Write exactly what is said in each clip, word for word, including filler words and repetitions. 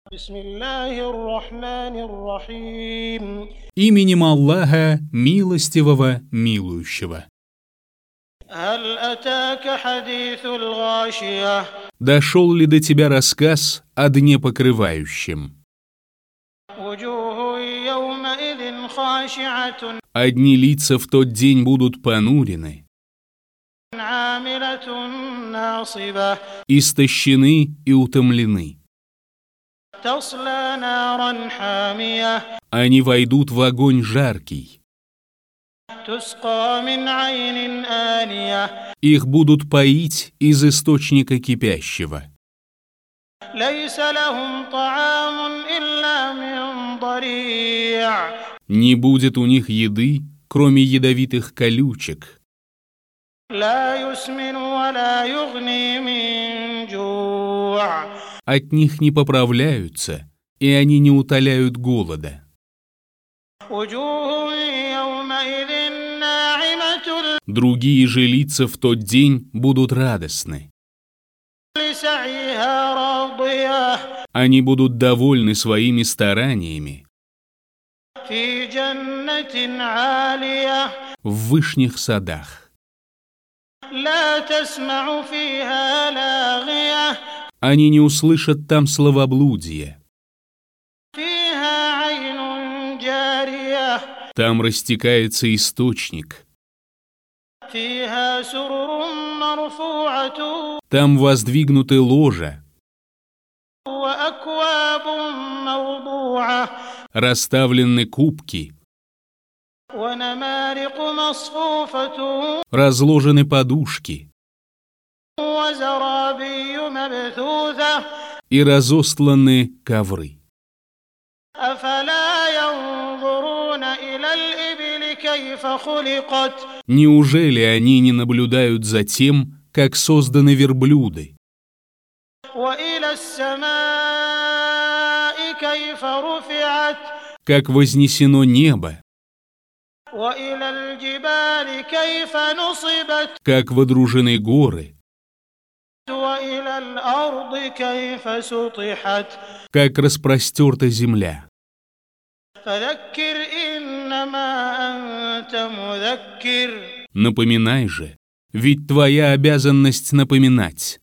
Именем Аллаха, милостивого, милующего. Дошел ли до тебя рассказ о дне покрывающем? Одни лица в тот день будут понурены, истощены и утомлены. Они войдут в огонь жаркий. Их будут поить из источника кипящего. Не будет у них еды, кроме ядовитых колючек. От них не поправляются, и они не утоляют голода. Другие же лица в тот день будут радостны. Они будут довольны своими стараниями в вышних садах. Они не услышат там словоблудия. Там растекается источник. Там воздвигнуты ложа. Расставлены кубки. Разложены подушки. И разостланы ковры. Неужели они не наблюдают за тем, как созданы верблюды? Как вознесено небо? Как водружены горы? Как распростерта земля? Напоминай же, ведь твоя обязанность напоминать.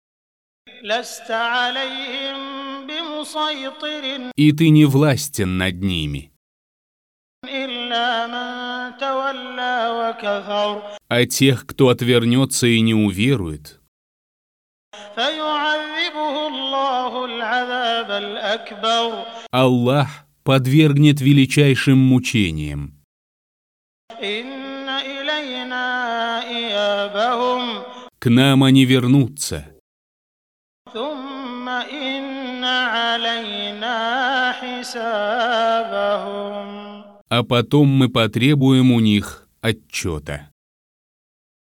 И ты не властен над ними. А тех, кто отвернется и не уверует, Аллах подвергнет величайшим мучениям. К нам они вернутся. А потом мы потребуем у них отчета.